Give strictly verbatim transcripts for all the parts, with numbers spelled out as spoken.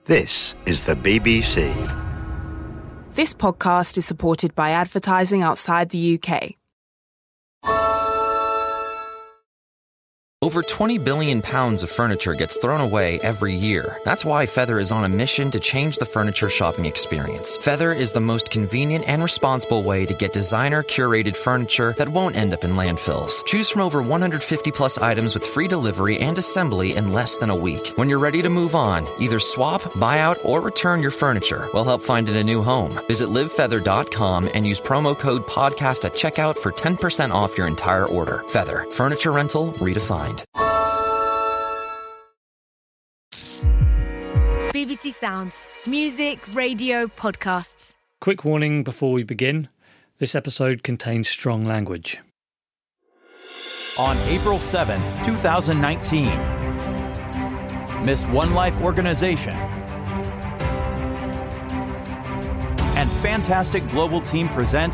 This is the B B C. This podcast is supported by advertising outside the U K. Over twenty billion pounds of furniture gets thrown away every year. That's why Feather is on a mission to change the furniture shopping experience. Feather is the most convenient and responsible way to get designer-curated furniture that won't end up in landfills. Choose from over one hundred fifty plus items with free delivery and assembly in less than a week. When you're ready to move on, either swap, buy out, or return your furniture. We'll help find it a new home. Visit live feather dot com and use promo code podcast at checkout for ten percent off your entire order. Feather. Furniture rental redefined. B B C Sounds. Music, radio, podcasts. Quick warning before we begin. This episode contains strong language. On April seventh, twenty nineteen, Miss One Life Organization and Fantastic Global Team present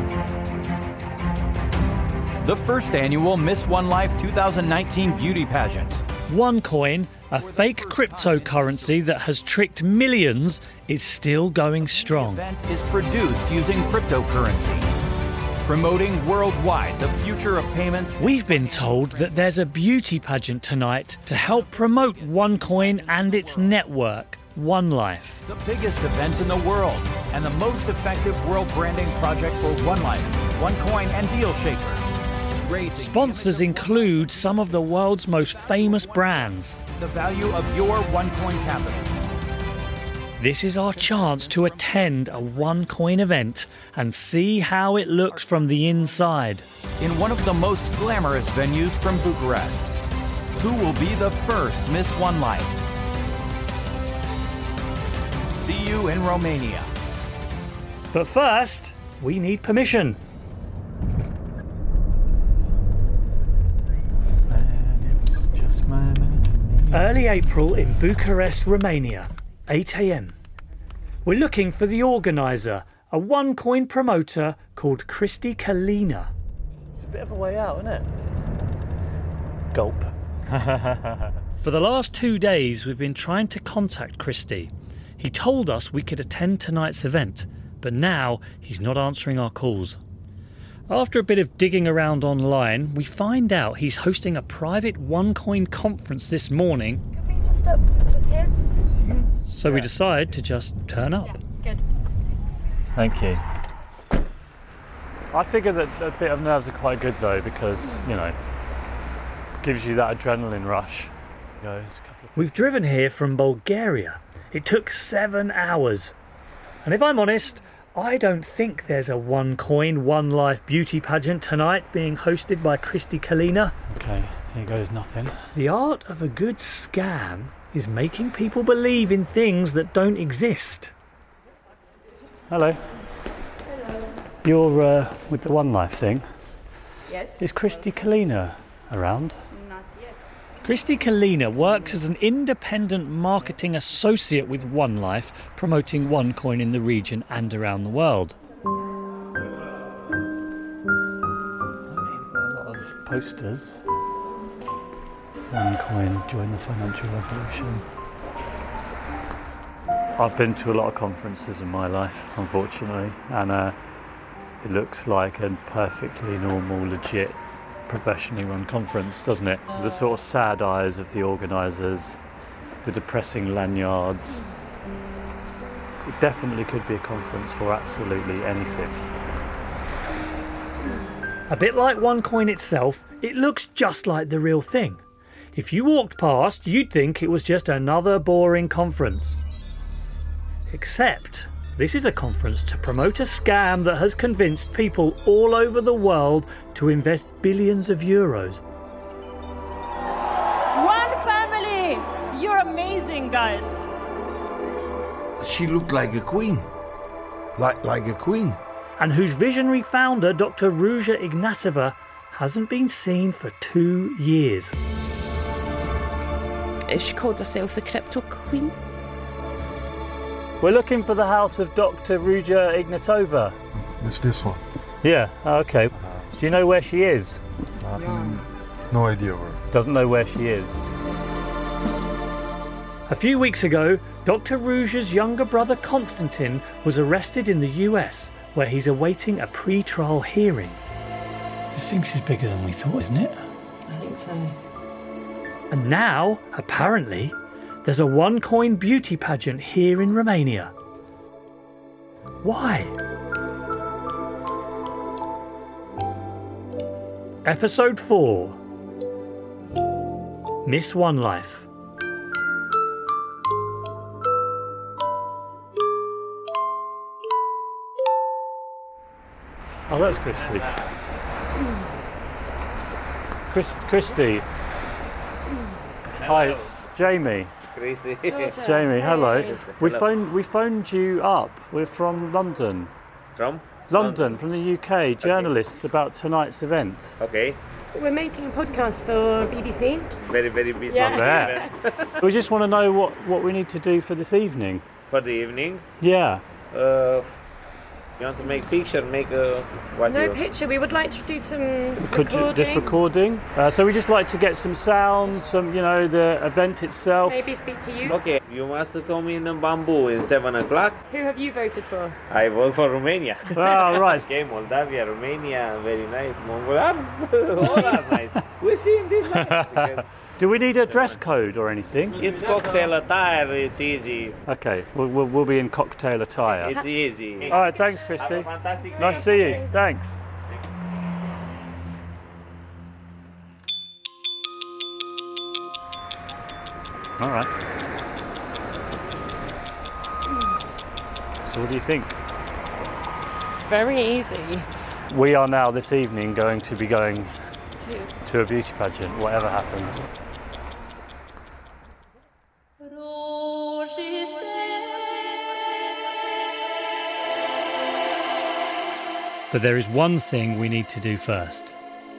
the first annual Miss One Life twenty nineteen beauty pageant. OneCoin, a fake cryptocurrency that has tricked millions, is still going strong. The event is produced using cryptocurrency, promoting worldwide the future of payments. We've been told that there's a beauty pageant tonight to help promote OneCoin and its network, One Life. The biggest event in the world and the most effective world branding project for One Life, OneCoin and DealShaker. Sponsors include some of the world's most famous brands. The value of your OneCoin capital. This is our chance to attend a OneCoin event and see how it looks from the inside. In one of the most glamorous venues from Bucharest, who will be the first Miss One Life? See you in Romania. But first, we need permission. Early April in Bucharest, Romania, eight a.m. We're looking for the organiser, a OneCoin promoter called Cristi Călina. It's a bit of a way out, isn't it? Gulp. For the last two days, we've been trying to contact Cristi. He told us we could attend tonight's event, but now he's not answering our calls. After a bit of digging around online, we find out he's hosting a private OneCoin conference this morning. Could we just stop just here? So yeah. We decide to just turn up. Yeah, good. Thank you. I figure that a bit of nerves are quite good though, because, you know, gives you that adrenaline rush. We've driven here from Bulgaria. It took seven hours. And if I'm honest, I don't think there's a OneCoin, One Life beauty pageant tonight being hosted by Cristi Călina. Okay, here goes nothing. The art of a good scam is making people believe in things that don't exist. Hello. Hello. You're uh, with the One Life thing? Yes. Is Cristi Călina around? Not yet. Cristi Călina works as an independent marketing associate with One Life, promoting OneCoin in the region and around the world. I mean, a lot of posters. OneCoin, join the financial revolution. I've been to a lot of conferences in my life, unfortunately, and uh, it looks like a perfectly normal, legit, professionally run conference, doesn't it? The sort of sad eyes of the organisers, the depressing lanyards. It definitely could be a conference for absolutely anything. A bit like OneCoin itself, it looks just like the real thing. If you walked past, you'd think it was just another boring conference. Except this is a conference to promote a scam that has convinced people all over the world to invest billions of euros. One family! You're amazing, guys. She looked like a queen. Like, like a queen. And whose visionary founder, Doctor Ruja Ignatova, hasn't been seen for two years. She called herself the Crypto Queen. We're looking for the house of Doctor Ruja Ignatova. It's this one. Yeah, okay. Do you know where she is? Uh, no idea where. Doesn't know where she is. A few weeks ago, Doctor Rouge's younger brother Konstantin was arrested in the U S, where he's awaiting a pre-trial hearing. This thing is bigger than we thought, isn't it? I think so. And now, apparently, there's a one-coin beauty pageant here in Romania. Why? Episode four. Miss One Life. Oh, that's Christy. Chris, Christy. Hi, it's Jamie. Christy. Jamie, hello. We phoned. We phoned you up. We're from London. From? London, from the U K. Journalists okay. about tonight's event. Okay. We're making a podcast for B B C. Very, very busy. Yeah. We just want to know what, what we need to do for this evening. For the evening? Yeah. Uh, you want to make picture, make a... What no you... picture, we would like to do some Could recording. you, just recording. Uh, so we just like to get some sounds, some, you know, the event itself. Maybe speak to you. Okay, you must come in Bamboo in seven o'clock. Who have you voted for? I vote for Romania. Oh, right. Okay, Moldavia, Romania, very nice. Mongolia, all are nice. We're seeing this nice. Do we need a dress code or anything? It's cocktail attire, it's easy. Okay, we'll, we'll, we'll be in cocktail attire. It's easy. All right, thanks, Christy. Have a fantastic Nice to see you. Thanks. All right. So what do you think? Very easy. We are now this evening going to be going To, to a beauty pageant, whatever happens. But there is one thing we need to do first.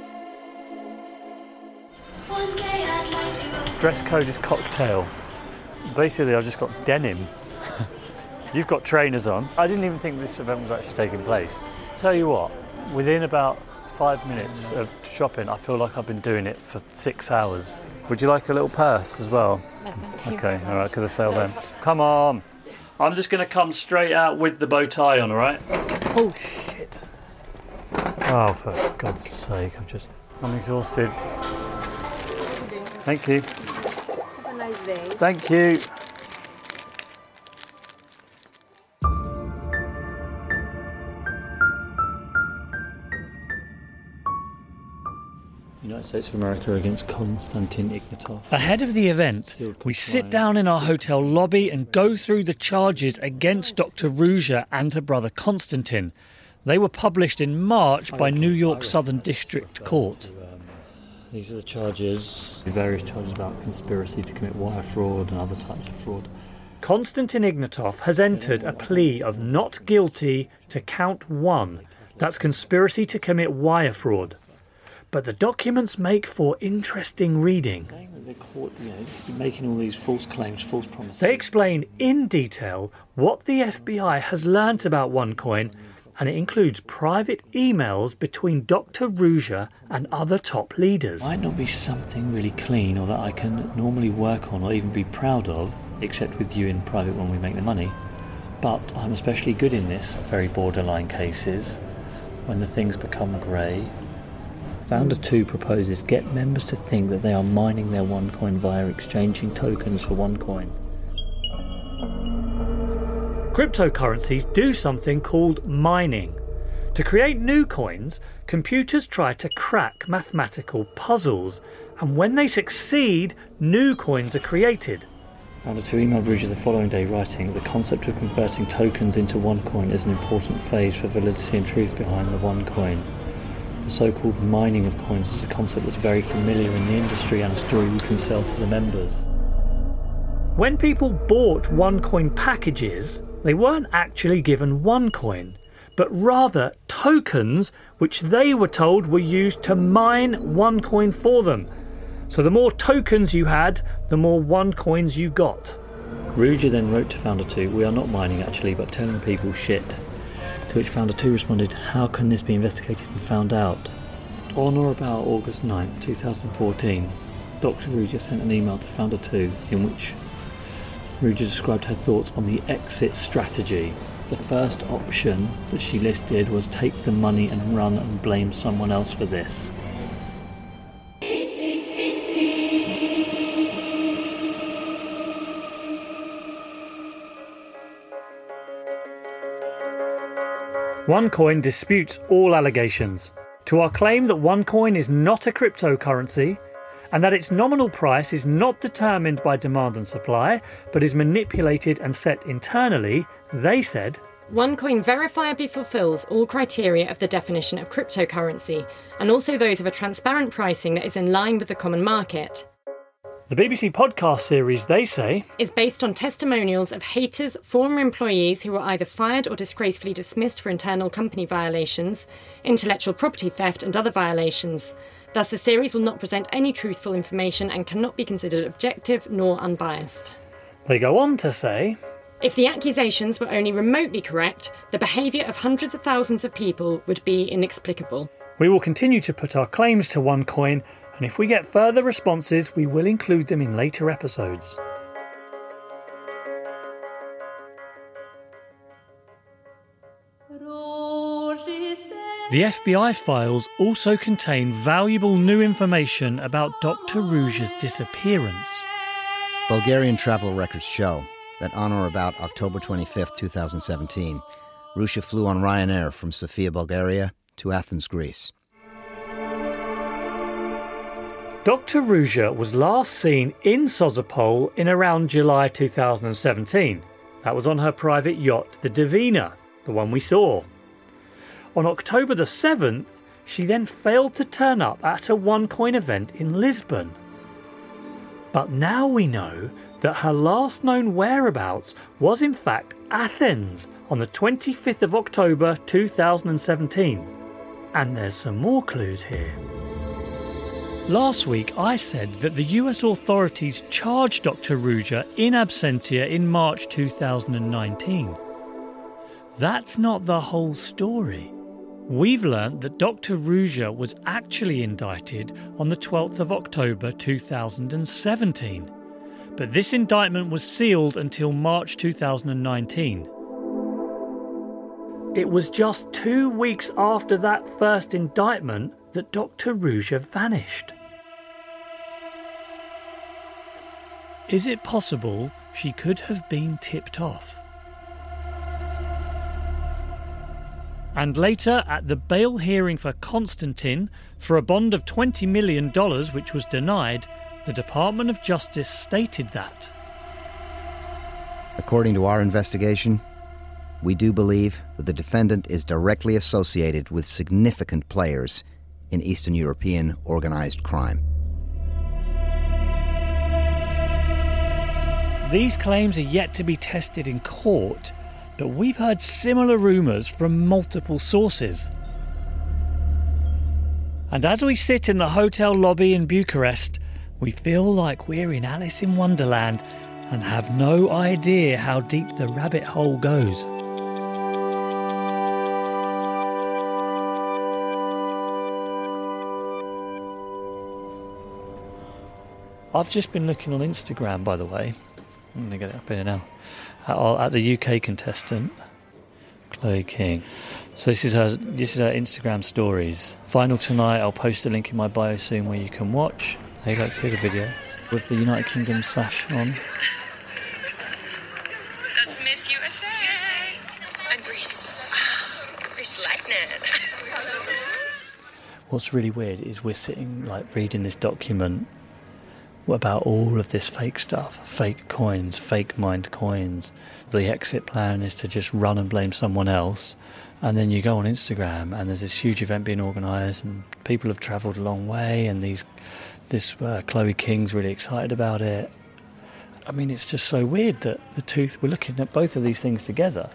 One day I'd like to... Dress code is cocktail. Basically, I've just got denim. You've got trainers on. I didn't even think this event was actually taking place. Tell you what, within about five minutes of shopping, I feel like I've been doing it for six hours. Would you like a little purse as well? No, thank you. Okay, all right, because I sell them. Come on. I'm just going to come straight out with the bow tie on, all right? Oh, shit. Oh, for God's sake, I'm just... I'm exhausted. Thank you. Have a nice day. Thank you. United States of America against Konstantin Ignatov. Ahead of the event, we sit down in our hotel lobby and go through the charges against Doctor Rouge and her brother Konstantin. They were published in March by New York Southern District Court. These are the charges, various charges about conspiracy to commit wire fraud and other types of fraud. Konstantin Ignatov has entered a plea of not guilty to count one. That's conspiracy to commit wire fraud. But the documents make for interesting reading. They're caught, you know, making all these false claims, false promises. They explain in detail what the F B I has learnt about OneCoin, and it includes private emails between Doctor Rouge and other top leaders. Might not be something really clean or that I can normally work on or even be proud of, except with you in private when we make the money. But I'm especially good in this, very borderline cases, when the things become grey. Founder two proposes get members to think that they are mining their OneCoin via exchanging tokens for OneCoin. Cryptocurrencies do something called mining. To create new coins, computers try to crack mathematical puzzles, and when they succeed, new coins are created. Founder two emailed Rouge the following day writing, the concept of converting tokens into OneCoin is an important phase for validity and truth behind the OneCoin. The so-called mining of coins is a concept that's very familiar in the industry and a story we can sell to the members. When people bought OneCoin packages, they weren't actually given OneCoin, but rather tokens which they were told were used to mine OneCoin for them. So the more tokens you had, the more OneCoins you got. Rouge then wrote to Founder two, we are not mining actually, but telling people shit. To which Founder two responded, how can this be investigated and found out? On or about August ninth, twenty fourteen, Doctor Rouge sent an email to Founder two in which Ruja described her thoughts on the exit strategy. The first option that she listed was take the money and run and blame someone else for this. OneCoin disputes all allegations. To our claim that OneCoin is not a cryptocurrency and that its nominal price is not determined by demand and supply, but is manipulated and set internally, they said, OneCoin verifiably fulfills all criteria of the definition of cryptocurrency, and also those of a transparent pricing that is in line with the common market. The B B C podcast series, they say, is based on testimonials of haters, former employees who were either fired or disgracefully dismissed for internal company violations, intellectual property theft and other violations. Thus, the series will not present any truthful information and cannot be considered objective nor unbiased. They go on to say, if the accusations were only remotely correct, the behaviour of hundreds of thousands of people would be inexplicable. We will continue to put our claims to OneCoin, and if we get further responses, we will include them in later episodes. The F B I files also contain valuable new information about Doctor Ruja's disappearance. Bulgarian travel records show that on or about October twenty-fifth, twenty seventeen, Ruja flew on Ryanair from Sofia, Bulgaria to Athens, Greece. Doctor Ruja was last seen in Sozopol in around July two thousand seventeen. That was on her private yacht, the Divina, the one we saw. On October the seventh, she then failed to turn up at a OneCoin event in Lisbon. But now we know that her last known whereabouts was in fact Athens on the twenty-fifth of October two thousand seventeen. And there's some more clues here. Last week I said that the U S authorities charged Doctor Ruja in absentia in March two thousand nineteen. That's not the whole story. We've learnt that Doctor Ruja was actually indicted on the twelfth of October two thousand seventeen. But this indictment was sealed until March two thousand nineteen. It was just two weeks after that first indictment that Doctor Ruja vanished. Is it possible she could have been tipped off? And later, at the bail hearing for Konstantin for a bond of twenty million dollars, which was denied, the Department of Justice stated that. According to our investigation, we do believe that the defendant is directly associated with significant players in Eastern European organised crime. These claims are yet to be tested in court, but we've heard similar rumours from multiple sources. And as we sit in the hotel lobby in Bucharest, we feel like we're in Alice in Wonderland and have no idea how deep the rabbit hole goes. I've just been looking on Instagram, by the way. I'm going to get it up here now. At, our, at the U K contestant, Chloe King. So this is her. This is her Instagram stories. Final tonight. I'll post a link in my bio soon where you can watch. There you go. Here's a video with the United Kingdom sash on. That's Miss U S A. And Greece. Greece Lightning. What's really weird is we're sitting like reading this document about all of this fake stuff, fake coins, fake mined coins. The exit plan is to just run and blame someone else, and then you go on Instagram and there's this huge event being organised and people have travelled a long way, and these this uh, Chloe King's really excited about it. I mean, it's just so weird that the two, we're looking at both of these things together.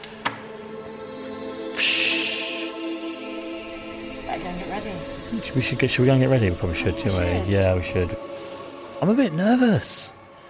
Better go and get ready. We should, get, should we go and get ready? We probably should, shouldn't we? Yeah, we should. I'm a bit nervous.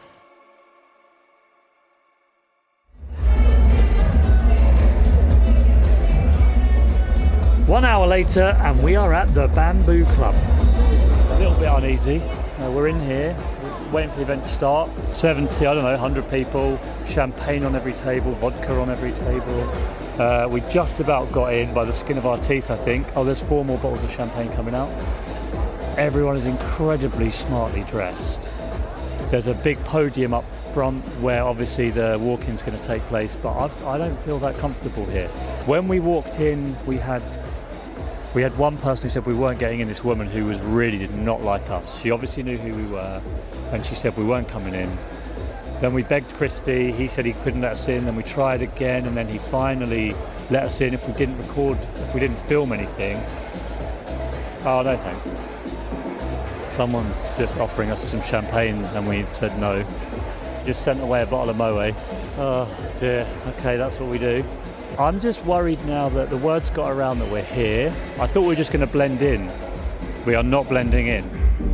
One hour later and we are at the Bamboo Club. A little bit uneasy. Uh, we're in here. waiting for the event to start. seventy, I don't know, one hundred people, champagne on every table, vodka on every table. Uh, we just about got in by the skin of our teeth, I think. Oh, there's four more bottles of champagne coming out. Everyone is incredibly smartly dressed. There's a big podium up front where obviously the walk-in's going to take place, but I've, I don't feel that comfortable here. When we walked in, we had we had one person who said we weren't getting in, this woman who was really did not like us. She obviously knew who we were, and she said we weren't coming in. Then we begged Christy, he said he couldn't let us in, then we tried again, and then he finally let us in if we didn't record, if we didn't film anything. Oh, no thanks. Someone just offering us some champagne, and we said no. Just sent away a bottle of Moët. Oh dear, okay, that's what we do. I'm just worried now that the word's got around that we're here. I thought we were just going to blend in. We are not blending in.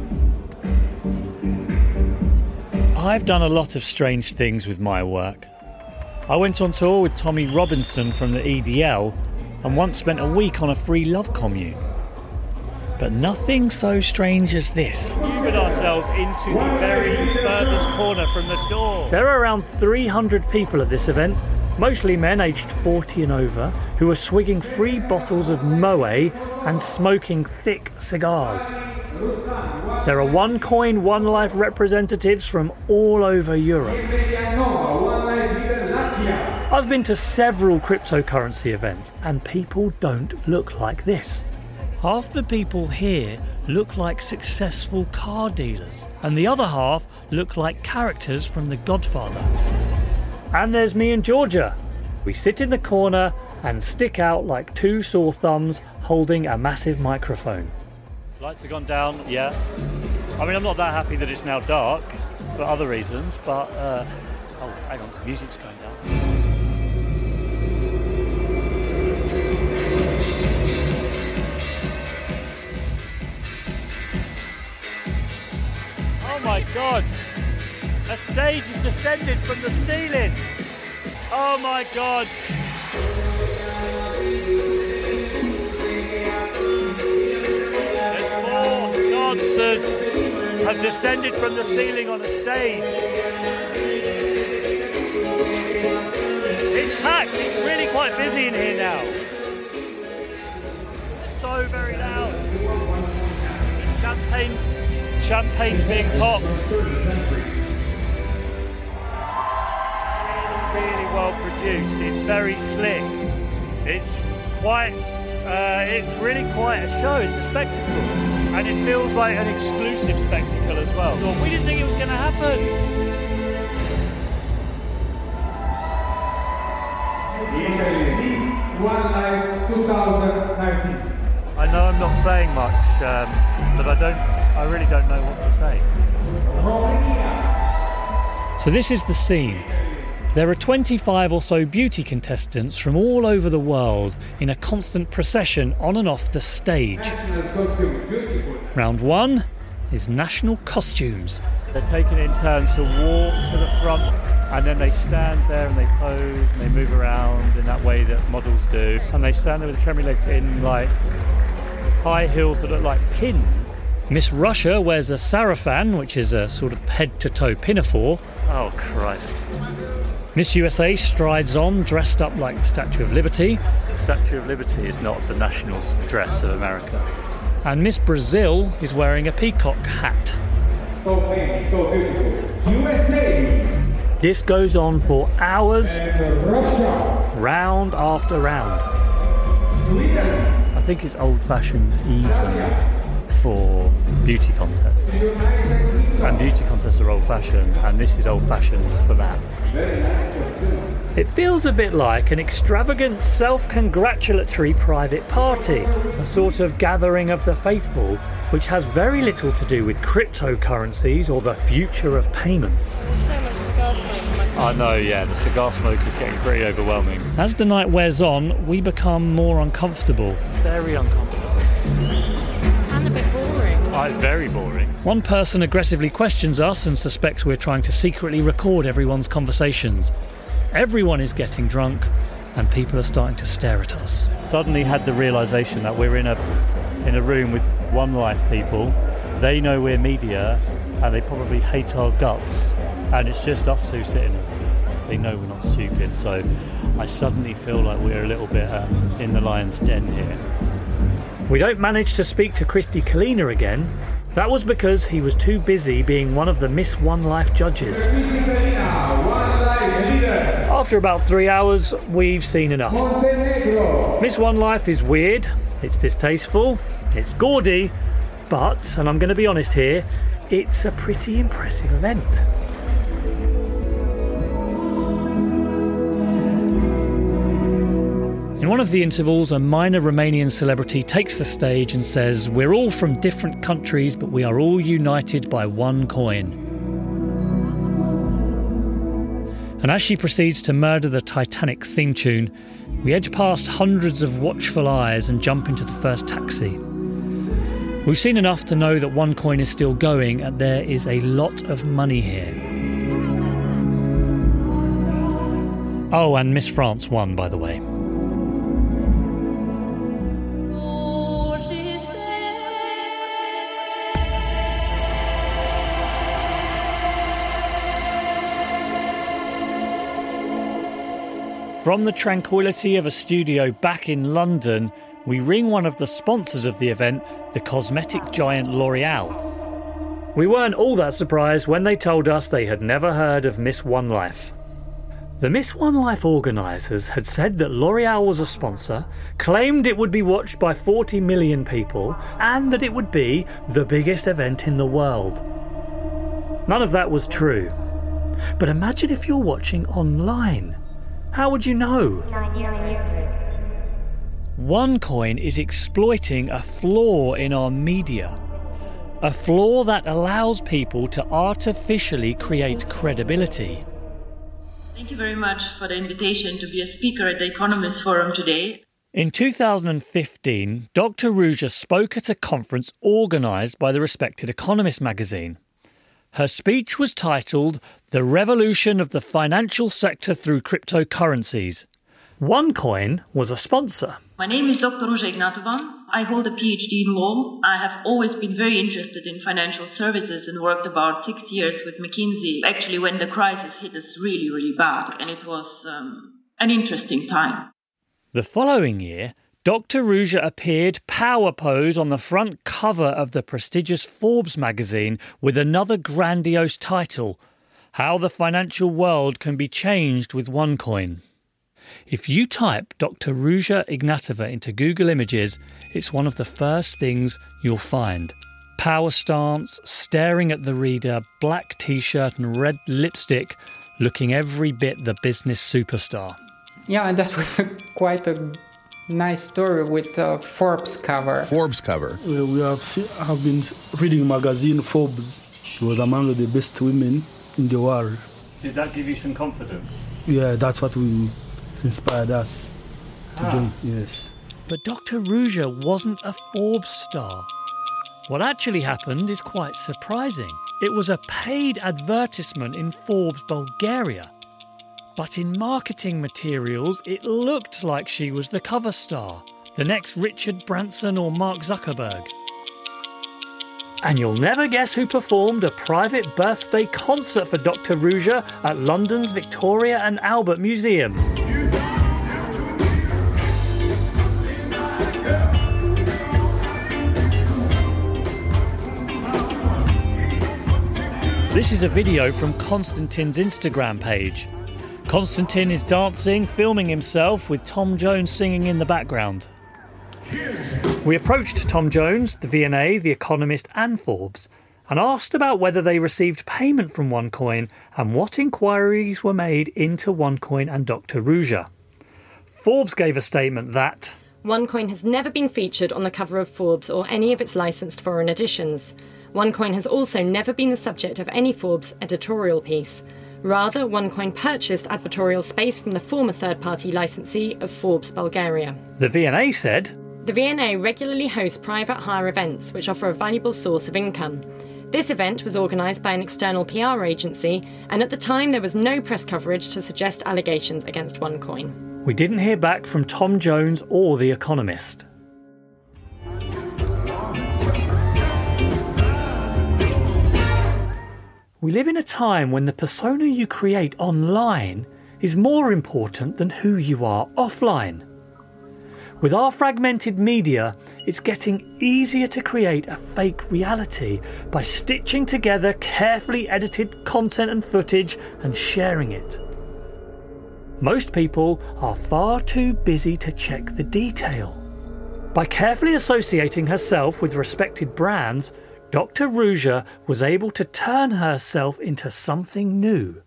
I've done a lot of strange things with my work. I went on tour with Tommy Robinson from the E D L and once spent a week on a free love commune. But nothing so strange as this. We got ourselves into the very furthest corner from the door. There are around three hundred people at this event, mostly men aged forty and over, who are swigging free bottles of Moët and smoking thick cigars. There are OneCoin, One Life representatives from all over Europe. I've been to several cryptocurrency events, and people don't look like this. Half the people here look like successful car dealers, and the other half look like characters from The Godfather. And there's me and Georgia. We sit in the corner and stick out like two sore thumbs holding a massive microphone. Lights have gone down, yeah. I mean, I'm not that happy that it's now dark for other reasons, but... Uh, oh, hang on, music's going down. Oh my God! A stage has descended from the ceiling! Oh my God! There's four dancers have descended from the ceiling on a stage. It's packed, it's really quite busy in here now. It's so very loud. Champagne, champagne's being popped. Really well produced. It's very slick. It's quite, uh, it's really quite a show. It's a spectacle, and it feels like an exclusive spectacle as well. Well, we didn't think it was going to happen. One Life twenty nineteen. I know I'm not saying much, um, but I don't. I really don't know what to say. So this is the scene. There are twenty-five or so beauty contestants from all over the world in a constant procession on and off the stage. Round one is national costumes. They're taking it in turns to walk to the front, and then they stand there and they pose and they move around in that way that models do. And they stand there with the trembling legs in like high heels that look like pins. Miss Russia wears a sarafan, which is a sort of head-to-toe pinafore. Oh, Christ. Miss U S A strides on, dressed up like the Statue of Liberty. The Statue of Liberty is not the national dress of America. And Miss Brazil is wearing a peacock hat. So famous, so beautiful. U S A. This goes on for hours, And Russia. round after round. Sweden. I think it's old-fashioned even for beauty contests. And beauty contests are old-fashioned, and this is old-fashioned for that. It feels a bit like an extravagant self-congratulatory private party, a sort of gathering of the faithful, which has very little to do with cryptocurrencies or the future of payments. So much cigar smoke in my face. I know, yeah, the cigar smoke is getting pretty overwhelming. As the night wears on, we become more uncomfortable. Very uncomfortable. And a bit boring. Uh, very boring. One person aggressively questions us and suspects we're trying to secretly record everyone's conversations. Everyone is getting drunk, and people are starting to stare at us. Suddenly had the realisation that we're in a in a room with One Life people. They know we're media, and they probably hate our guts, and it's just us two sitting here. They know we're not stupid, so I suddenly feel like we're a little bit um, in the lion's den here. We don't manage to speak to Christy Kalina again. That was because he was too busy being one of the Miss One Life judges. After about three hours, we've seen enough. Miss One Life is weird, it's distasteful, it's gaudy, but, and I'm going to be honest here, it's a pretty impressive event. In one of the intervals, a minor Romanian celebrity takes the stage and says, "We're all from different countries, but we are all united by one coin." And as she proceeds to murder the Titanic theme tune, we edge past hundreds of watchful eyes and jump into the first taxi. We've seen enough to know that OneCoin is still going, and there is a lot of money here. Oh, and Miss France won, by the way. From the tranquility of a studio back in London, we ring one of the sponsors of the event, the cosmetic giant L'Oreal. We weren't all that surprised when they told us they had never heard of Miss One Life. The Miss One Life organisers had said that L'Oreal was a sponsor, claimed it would be watched by forty million people, and that it would be the biggest event in the world. None of that was true. But imagine if you're watching online. How would you know? OneCoin is exploiting a flaw in our media. A flaw that allows people to artificially create credibility. Thank you very much for the invitation to be a speaker at the Economist Forum today. In two thousand fifteen, Doctor Ruja spoke at a conference organised by the respected Economist magazine. Her speech was titled "The Revolution of the Financial Sector Through Cryptocurrencies." OneCoin was a sponsor. My name is Doctor Ruja Ignatova. I hold a P H D in law. I have always been very interested in financial services and worked about six years with McKinsey, actually when the crisis hit us really, really bad, and it was um, an interesting time. The following year, Doctor Ruja appeared power pose on the front cover of the prestigious Forbes magazine with another grandiose title, "How the Financial World Can Be Changed with OneCoin." If you type Doctor Ruja Ignatova into Google Images, it's one of the first things you'll find. Power stance, staring at the reader, black t-shirt and red lipstick, looking every bit the business superstar. Yeah, and that was a, quite a nice story with uh, Forbes cover. Forbes cover. We, we have, see, have been reading magazine Forbes. She was among the best women in the world. Did that give you some confidence? Yeah, that's what we inspired us to ah. join. Yes. But Doctor Ruja wasn't a Forbes star. What actually happened is quite surprising. It was a paid advertisement in Forbes Bulgaria. But in marketing materials, it looked like she was the cover star, the next Richard Branson or Mark Zuckerberg. And you'll never guess who performed a private birthday concert for Doctor Ruja at London's Victoria and Albert Museum. This is a video from Konstantin's Instagram page. Konstantin is dancing, filming himself with Tom Jones singing in the background. We approached Tom Jones, the V and A, The Economist and Forbes, and asked about whether they received payment from OneCoin and what inquiries were made into OneCoin and Doctor Ruja. Forbes gave a statement that OneCoin has never been featured on the cover of Forbes or any of its licensed foreign editions. OneCoin has also never been the subject of any Forbes editorial piece. Rather, OneCoin purchased advertorial space from the former third-party licensee of Forbes Bulgaria. The V and A said, The V and A regularly hosts private hire events which offer a valuable source of income. This event was organised by an external P R agency, and at the time there was no press coverage to suggest allegations against OneCoin. We didn't hear back from Tom Jones or The Economist. We live in a time when the persona you create online is more important than who you are offline. With our fragmented media, it's getting easier to create a fake reality by stitching together carefully edited content and footage and sharing it. Most people are far too busy to check the detail. By carefully associating herself with respected brands, Doctor Ruja was able to turn herself into something new.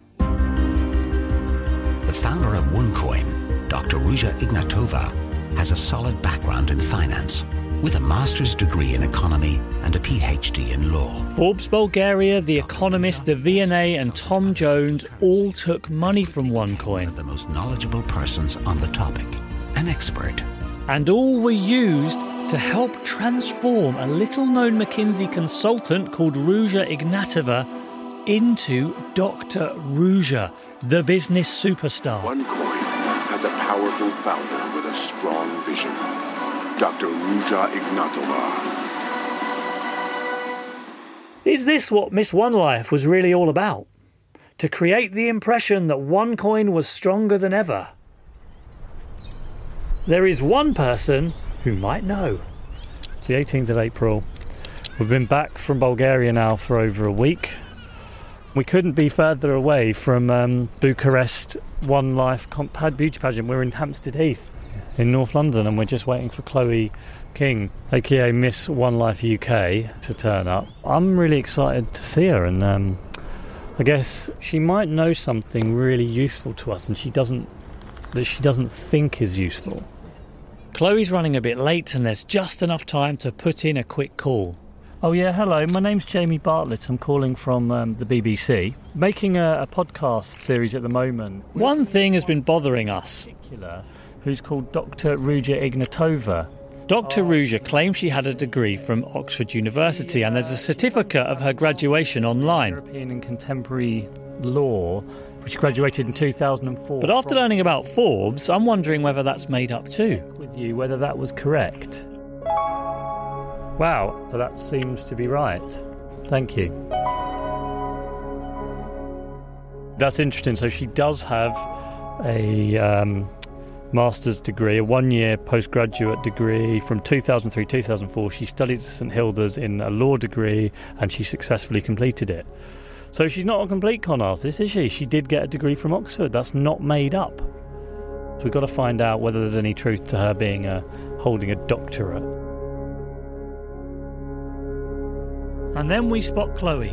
The founder of OneCoin, Doctor Ruja Ignatova, has a solid background in finance, with a master's degree in economy and a P H D in law. Forbes Bulgaria, The Economist, the V and A and Tom Jones all took money from OneCoin. One of the most knowledgeable persons on the topic, an expert. And all were used to help transform a little-known McKinsey consultant called Ruja Ignatova into Doctor Ruja, the business superstar. OneCoin has a powerful founder with a strong vision, Doctor Ruja Ignatova. Is this what Miss One Life was really all about? To create the impression that OneCoin was stronger than ever? There is one person who might know. It's the eighteenth of April. We've been back from Bulgaria now for over a week. We couldn't be further away from um, Bucharest One Life Pad Beauty Pageant. We're in Hampstead Heath in North London, and we're just waiting for Chloe King, aka Miss One Life U K, to turn up. I'm really excited to see her, and um, I guess she might know something really useful to us, and she doesn't that she doesn't think is useful. Chloe's running a bit late, and there's just enough time to put in a quick call. Oh yeah, hello, my name's Jamie Bartlett. I'm calling from um, the B B C. Making a, a podcast series at the moment. One thing has been bothering us, who's called Doctor Ruja Ignatova. Doctor Ruja claims she had a degree from Oxford University, and there's a certificate of her graduation online. European and Contemporary Law, which graduated in two thousand four. But after learning about Forbes, I'm wondering whether that's made up too. With you, whether that was correct. Wow, so that seems to be right. Thank you. That's interesting. So she does have a um, master's degree, a one-year postgraduate degree from two thousand three to two thousand four. She studied at St Hilda's in a law degree, and she successfully completed it. So she's not a complete con artist, is she? She did get a degree from Oxford. That's not made up. So we've got to find out whether there's any truth to her being a, holding a doctorate. And then we spot Chloe.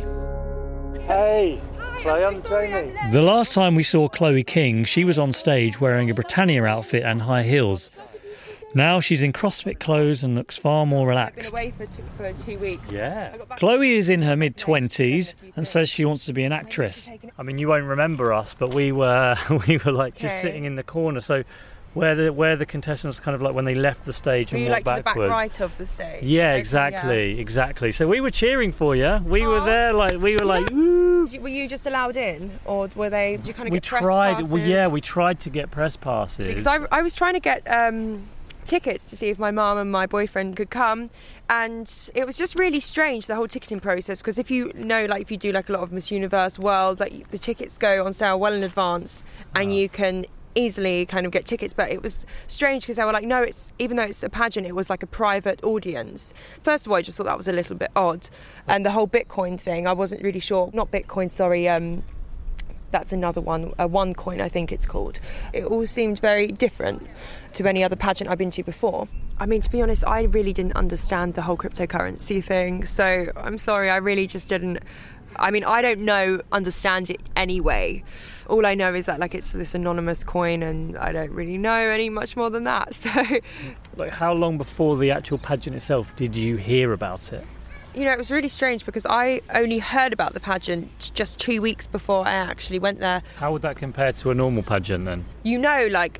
Hey, Hi, Chloe, I'm I'm so sorry, Jamie. I'm late. The last time we saw Chloe King, she was on stage wearing a Britannia outfit and high heels. Now she's in CrossFit clothes and looks far more I've been relaxed. away for two, for two weeks. Yeah. Chloe is in her mid-twenties and says she wants to be an actress. I mean, you won't remember us, but we were we were like just Okay. sitting in the corner. So where the where the contestants kind of like when they left the stage Were and you walked like to the back backwards. right of the stage? Yeah, Okay, exactly, exactly. So we were cheering for you. We were Aw. there, like we were like. Woo. Were you just allowed in, or were they? Did you kind of We get press tried. passes? Well, yeah, we tried to get press passes. Because I, I was trying to get um, tickets to see if my mum and my boyfriend could come, and it was just really strange, the whole ticketing process, because if you know, like if you do like a lot of Miss Universe World, like the tickets go on sale well in advance, and you can easily kind of get tickets. But it was strange because they were like, no, it's even though it's a pageant, it was like a private audience. First of all, I just thought that was a little bit odd, and the whole Bitcoin thing, I wasn't really sure. Not Bitcoin, sorry. Um, That's another one, a OneCoin, I think it's called. It all seemed very different to any other pageant I've been to before. I mean, to be honest, I really didn't understand the whole cryptocurrency thing. So I'm sorry, I really just didn't. I mean, I don't know, understand it anyway. All I know is that like it's this anonymous coin, and I don't really know any much more than that. So, Like, how long before the actual pageant itself did you hear about it? you know, it was really strange because I only heard about the pageant just two weeks before I actually went there. How would that compare to a normal pageant then? You know, like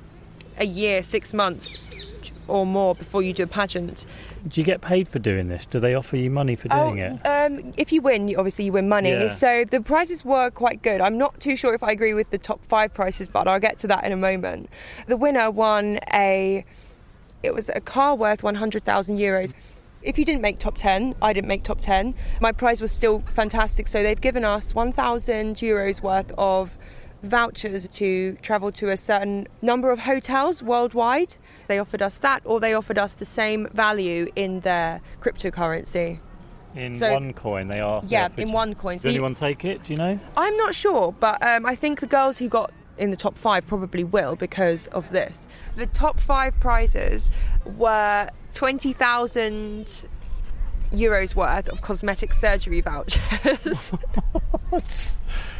a year, six months or more before you do a pageant. Do you get paid for doing this? Do they offer you money for doing oh, it? Um, if you win, you- obviously you win money. Yeah. So the prizes were quite good. I'm not too sure if I agree with the top five prices, but I'll get to that in a moment. The winner won a, it was a car worth one hundred thousand euros. if you didn't make top ten, I didn't make top ten, my prize was still fantastic. So they've given us one thousand euros worth of vouchers to travel to a certain number of hotels worldwide. They offered us that, or they offered us the same value in their cryptocurrency. In So- OneCoin, they are. Yeah, they in offered- OneCoin. Did So you- anyone take it? Do you know? I'm not sure, but um, I think the girls who got in the top five probably will because of this. The top five prizes were twenty thousand euros worth of cosmetic surgery vouchers. What?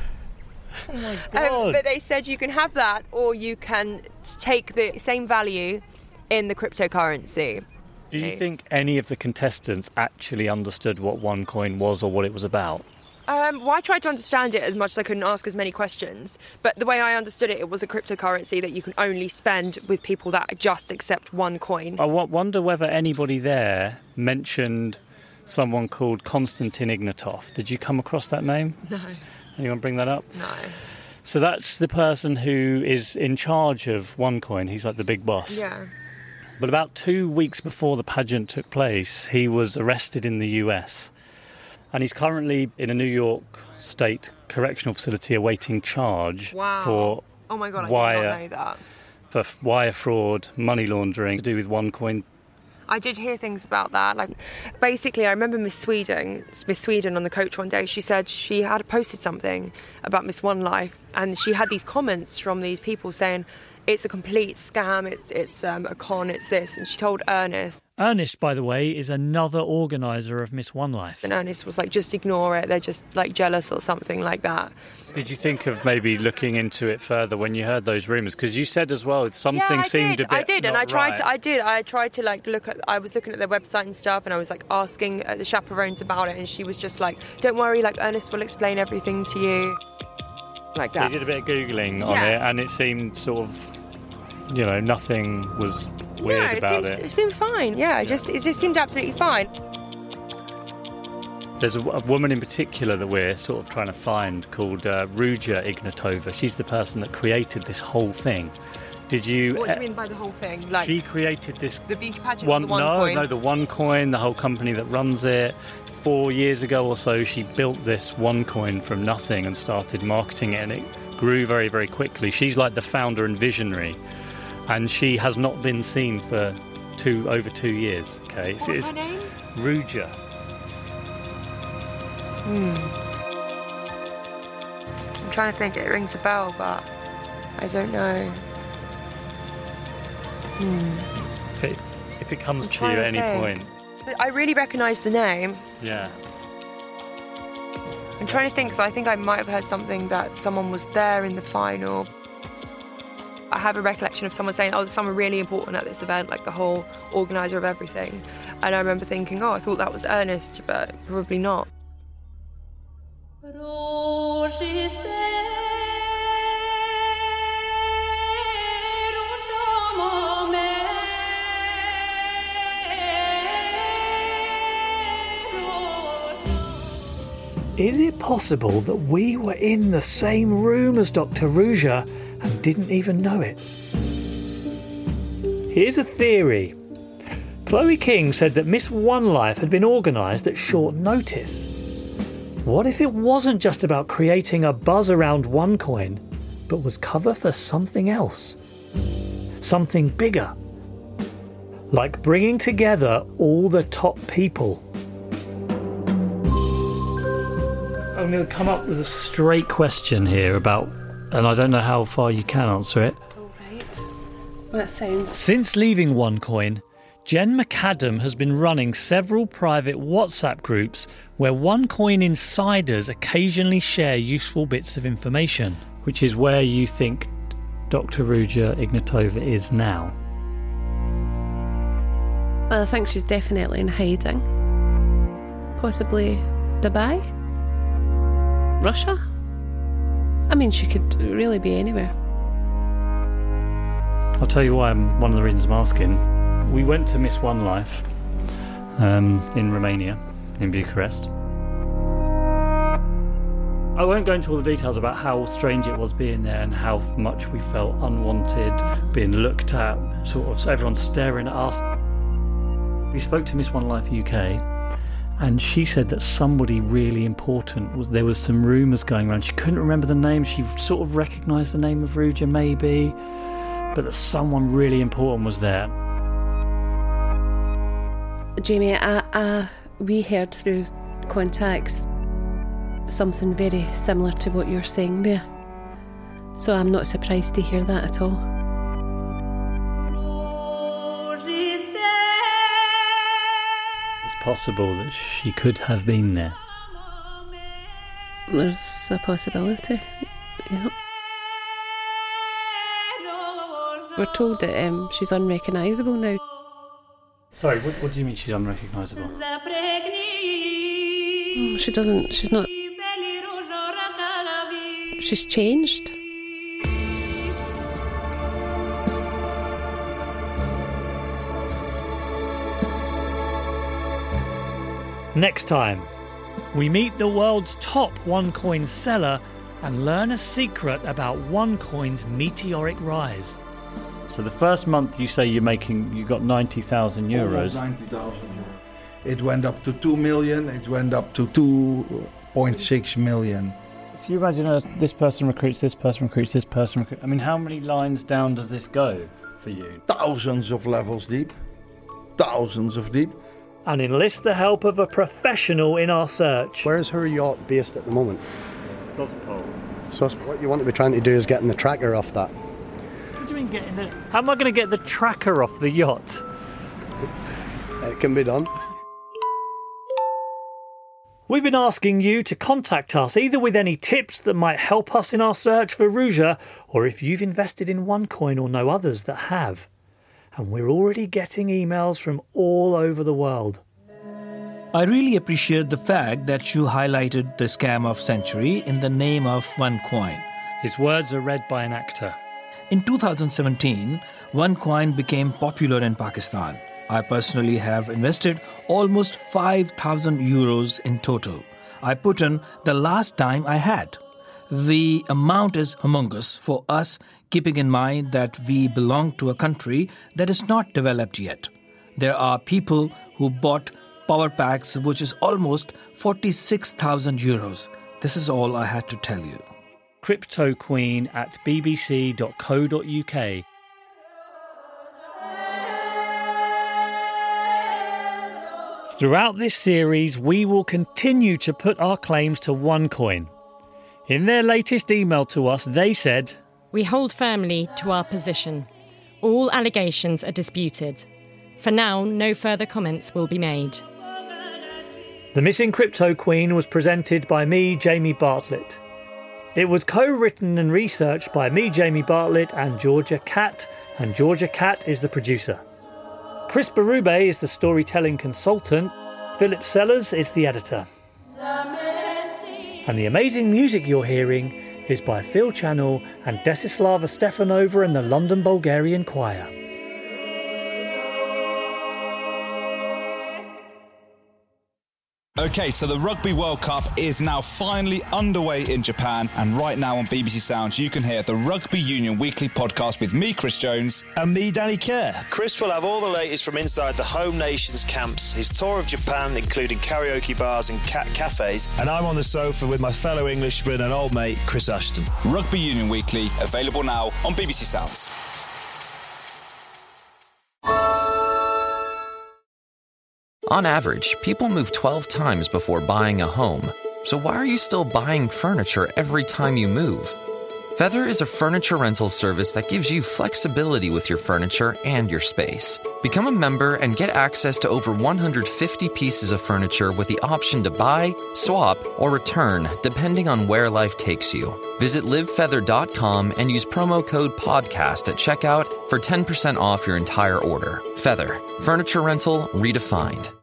Oh my Um, god! but they said you can have that, or you can take the same value in the cryptocurrency. Do you think any of the contestants actually understood what OneCoin was or what it was about? Um, well, I tried to understand it as much as I could and ask as many questions. But the way I understood it, it was a cryptocurrency that you can only spend with people that just accept one coin. I wa- wonder whether anybody there mentioned someone called Konstantin Ignatov. Did you come across that name? No. Anyone bring that up? No. So that's the person who is in charge of OneCoin. He's like the big boss. Yeah. But about two weeks before the pageant took place, he was arrested in the U S. And he's currently in a New York State correctional facility awaiting charge Wow. for Oh my god, I wire, did not know that. for f- wire fraud, money laundering to do with OneCoin. I did hear things about that. Like, basically, I remember Miss Sweden, Miss Sweden on the coach one day. She said she had posted something about Miss One Life, and she had these comments from these people saying it's a complete scam, it's it's um, a con, it's this. And she told Ernest, Ernest, by the way, is another organiser of Miss One Life. and Ernest was like, just ignore it. They're just like jealous or something like that. Did you think of maybe looking into it further when you heard those rumours? Because you said as well something yeah, I seemed did. a bit I did, and not I tried. right. To, I did. I tried to like look at. I was looking at their website and stuff, and I was like asking uh, the chaperones about it, and she was just like, "Don't worry, like Ernest will explain everything to you." Like So that. you did a bit of Googling on Yeah. it, and it seemed sort of, you know, nothing was weird no, it about seemed, it. it seemed fine. Yeah, it just it just seemed absolutely fine. There's a, a woman in particular that we're sort of trying to find called uh, Ruja Ignatova. She's the person that created this whole thing. Did you? What do you mean by the whole thing? Like she created this the beauty pageant one. or the one no, coin? no, the OneCoin, the whole company that runs it. Four years ago or so, she built this OneCoin from nothing and started marketing it, and it grew very, very quickly. She's like the founder and visionary, and she has not been seen for two over two years. Okay, What's it's her name? Ruja. Hmm. I'm trying to think. It rings a bell, but I don't know. Hmm. If it, if it comes I'm to you trying at to any think. point, I really recognise the name. yeah. I'm trying to think, so I think I might have heard something that someone was there in the final. I have a recollection of someone saying, oh, there's someone really important at this event, like the whole organiser of everything. And I remember thinking, oh, I thought that was Ernest, but probably not. Is it possible that we were in the same room as Doctor Ruja and didn't even know it? Here's a theory. Chloe King said that Miss One Life had been organised at short notice. What if it wasn't just about creating a buzz around OneCoin, but was cover for something else? Something bigger? Like bringing together all the top people. I'm going to come up with a straight question here about, and I don't know how far you can answer it. All right. That sounds... Since leaving OneCoin, Jen McAdam has been running several private WhatsApp groups where OneCoin insiders occasionally share useful bits of information, which is where you think Doctor Ruja Ignatova is now. Well, I think she's definitely in hiding. Possibly Dubai? Russia? I mean, she could really be anywhere. I'll tell you why. I'm, one of the reasons I'm asking. We went to Miss One Life um, in Romania, in Bucharest. I won't go into all the details about how strange it was being there and how much we felt unwanted, being looked at, sort of everyone staring at us. We spoke to Miss One Life U K, and she said that somebody really important was. There was some rumours going around. She couldn't remember the name. She sort of recognised the name of Ruja, maybe, but that someone really important was there. Jamie, I, I, we heard through contacts something very similar to what you're saying there. So I'm not surprised to hear that at all. It's possible that she could have been there. There's a possibility, yeah. We're told that um, she's unrecognisable now. Sorry, what, what do you mean she's unrecognisable? Oh, she doesn't, she's not... She's changed. Next time, we meet the world's top OneCoin seller and learn a secret about OneCoin's meteoric rise. So the first month you say you're making, you got ninety thousand euros. Almost ninety thousand euros. It went up to two million, it went up to two point six million. If you imagine uh, this person recruits, this person recruits, this person recruits, I mean, how many lines down does this go for you? Thousands of levels deep. Thousands of deep. And enlist the help of a professional in our search. Where's her yacht based at the moment? Sosopol. So what you want to be trying to do is getting the tracker off that. What do you mean getting the... How am I going to get the tracker off the yacht? It can be done. We've been asking you to contact us either with any tips that might help us in our search for Ruja, or if you've invested in OneCoin or know others that have. And we're already getting emails from all over the world. I really appreciate the fact that you highlighted the scam of century in the name of OneCoin. His words are read by an actor. In two thousand seventeen, OneCoin became popular in Pakistan. I personally have invested almost five thousand euros in total. I put in the last time I had. The amount is humongous for us, keeping in mind that we belong to a country that is not developed yet. There are people who bought power packs, which is almost forty-six thousand euros. This is all I had to tell you. Crypto Queen at b b c dot co dot u k. Throughout this series, we will continue to put our claims to OneCoin. In their latest email to us, they said, "We hold firmly to our position. All allegations are disputed. For now, no further comments will be made." The Missing Crypto Queen was presented by me, Jamie Bartlett. It was co-written and researched by me, Jamie Bartlett, and Georgia Catt, and Georgia Catt is the producer. Chris Berube is the storytelling consultant. Philip Sellers is the editor. And the amazing music you're hearing is by Phil Channel and Desislava Stefanova and the London Bulgarian Choir. Okay, so the Rugby World Cup is now finally underway in Japan, and right now on B B C Sounds you can hear the Rugby Union Weekly podcast with me, Chris Jones. And me, Danny Kerr. Chris will have all the latest from inside the home nation's camps, his tour of Japan, including karaoke bars and cat cafes, and I'm on the sofa with my fellow Englishman and old mate, Chris Ashton. Rugby Union Weekly, available now on B B C Sounds. On average, people move twelve times before buying a home. So why are you still buying furniture every time you move? Feather is a furniture rental service that gives you flexibility with your furniture and your space. Become a member and get access to over one hundred fifty pieces of furniture with the option to buy, swap, or return, depending on where life takes you. Visit live feather dot com and use promo code podcast at checkout for ten percent off your entire order. Feather, furniture rental redefined.